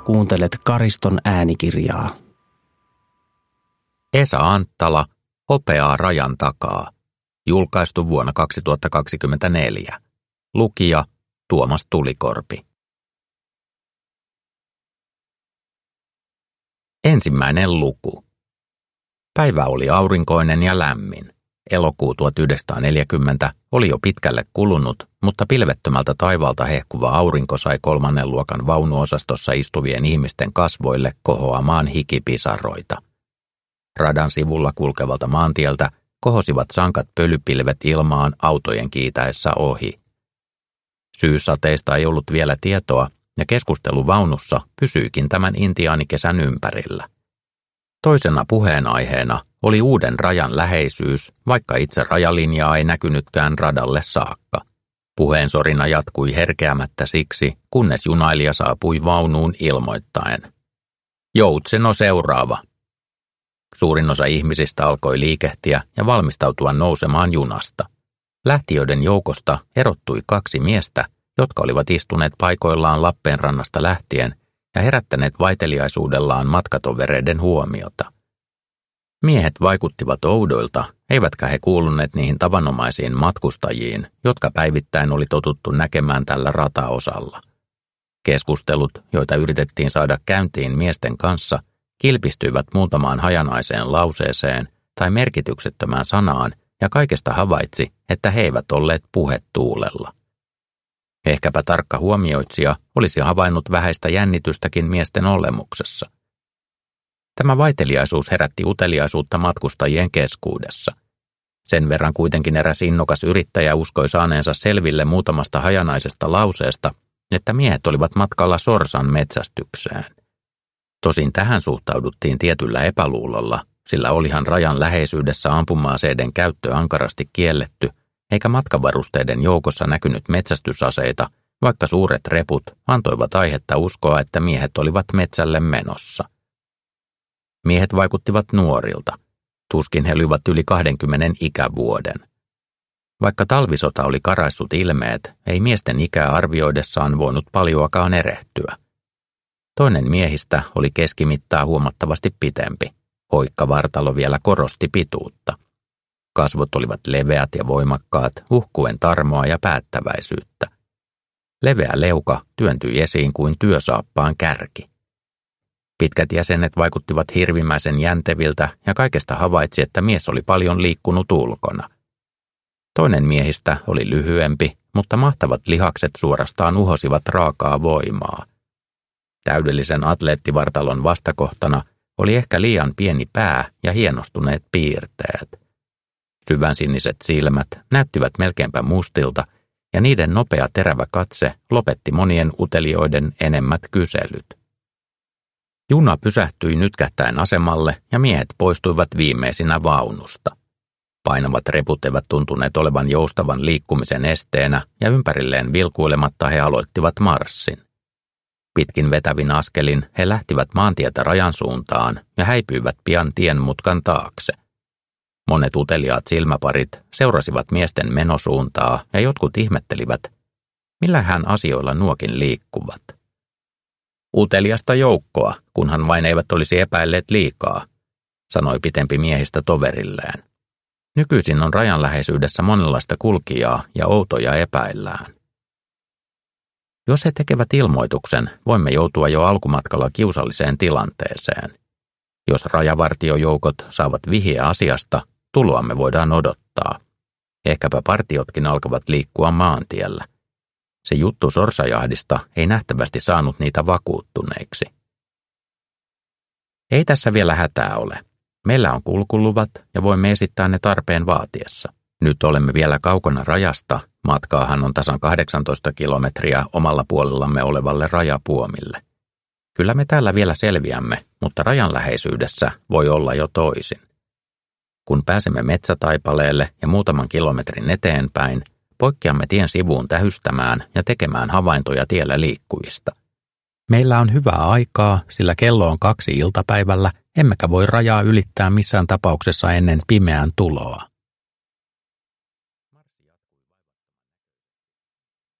kuuntelet Kariston äänikirjaa. Esa Anttala, Hopeaa rajan takaa. Julkaistu vuonna 2024. Lukija Tuomas Tulikorpi. Ensimmäinen luku. Päivä oli aurinkoinen ja lämmin. Elokuu 1940 oli jo pitkälle kulunut, mutta pilvettömältä taivaalta hehkuva aurinko sai 3. luokan vaunuosastossa istuvien ihmisten kasvoille kohoamaan hikipisaroita. Radan sivulla kulkevalta maantieltä kohosivat sankat pölypilvet ilmaan autojen kiitäessä ohi. Syyssateista ei ollut vielä tietoa, ja keskustelu vaunussa pysyikin tämän intiaanikesän ympärillä. Toisena puheenaiheena oli uuden rajan läheisyys, vaikka itse rajalinjaa ei näkynytkään radalle saakka. Puheensorina jatkui herkeämättä siksi, kunnes junailija saapui vaunuun ilmoittaen: "Joutseno seuraava." Suurin osa ihmisistä alkoi liikehtiä ja valmistautua nousemaan junasta. Lähtiöiden joukosta erottui 2 miestä, jotka olivat istuneet paikoillaan Lappeenrannasta lähtien ja herättäneet vaiteliaisuudellaan matkatovereiden huomiota. Miehet vaikuttivat oudoilta, eivätkä he kuuluneet niihin tavanomaisiin matkustajiin, jotka päivittäin oli totuttu näkemään tällä rataosalla. Keskustelut, joita yritettiin saada käyntiin miesten kanssa, kilpistyivät muutamaan hajanaiseen lauseeseen tai merkityksettömään sanaan, ja kaikesta havaitsi, että he eivät olleet puhetuulella. Ehkäpä tarkka huomioitsija olisi havainnut vähäistä jännitystäkin miesten olemuksessa. Tämä vaiteliaisuus herätti uteliaisuutta matkustajien keskuudessa. Sen verran kuitenkin eräs innokas yrittäjä uskoi saaneensa selville muutamasta hajanaisesta lauseesta, että miehet olivat matkalla sorsan metsästykseen. Tosin tähän suhtauduttiin tietyllä epäluulolla, sillä olihan rajan läheisyydessä ampuma-aseiden käyttö ankarasti kielletty, eikä matkavarusteiden joukossa näkynyt metsästysaseita, vaikka suuret reput antoivat aihetta uskoa, että miehet olivat metsälle menossa. Miehet vaikuttivat nuorilta. Tuskin he olivat yli 20 ikävuoden. Vaikka talvisota oli karaissut ilmeet, ei miesten ikää arvioidessaan voinut paljoakaan erehtyä. Toinen miehistä oli keskimittaa huomattavasti pitempi. Hoikka vartalo vielä korosti pituutta. Kasvot olivat leveät ja voimakkaat, uhkuen tarmoa ja päättäväisyyttä. Leveä leuka työntyi esiin kuin työsaappaan kärki. Pitkät jäsenet vaikuttivat hirvimäisen jänteviltä ja kaikesta havaitsi, että mies oli paljon liikkunut ulkona. Toinen miehistä oli lyhyempi, mutta mahtavat lihakset suorastaan uhosivat raakaa voimaa. Täydellisen atleettivartalon vastakohtana oli ehkä liian pieni pää ja hienostuneet piirteet. Syvänsiniset silmät näyttivät melkeinpä mustilta, ja niiden nopea terävä katse lopetti monien utelijoiden enemmät kyselyt. Juna pysähtyi nytkähtäen asemalle ja miehet poistuivat viimeisinä vaunusta. Painavat reput eivät tuntuneet olevan joustavan liikkumisen esteenä, ja ympärilleen vilkuilematta he aloittivat marssin. Pitkin vetävin askelin he lähtivät maantietä rajan suuntaan ja häipyivät pian tienmutkan taakse. Monet uteliaat silmäparit seurasivat miesten menosuuntaa ja jotkut ihmettelivät, millähän asioilla nuokin liikkuvat. "Uteliasta joukkoa, kunhan vain eivät olisi epäilleet liikaa", sanoi pitempi miehistä toverilleen. "Nykyisin on rajan läheisyydessä monenlaista kulkijaa ja outoja epäillään. Jos he tekevät ilmoituksen, voimme joutua jo alkumatkalla kiusalliseen tilanteeseen. Jos rajavartiojoukot saavat vihjeä asiasta, tuloamme voidaan odottaa. Ehkäpä partiotkin alkavat liikkua maantiellä. Se juttu sorsajahdista ei nähtävästi saanut niitä vakuuttuneiksi." "Ei tässä vielä hätää ole. Meillä on kulkuluvat ja voimme esittää ne tarpeen vaatiessa. Nyt olemme vielä kaukana rajasta, matkaahan on tasan 18 kilometriä omalla puolellamme olevalle rajapuomille. Kyllä me täällä vielä selviämme, mutta rajan läheisyydessä voi olla jo toisin. Kun pääsemme metsätaipaleelle ja muutaman kilometrin eteenpäin, poikkeamme tien sivuun tähystämään ja tekemään havaintoja tiellä liikkujista. Meillä on hyvää aikaa, sillä kello on 2 iltapäivällä, emmekä voi rajaa ylittää missään tapauksessa ennen pimeän tuloa."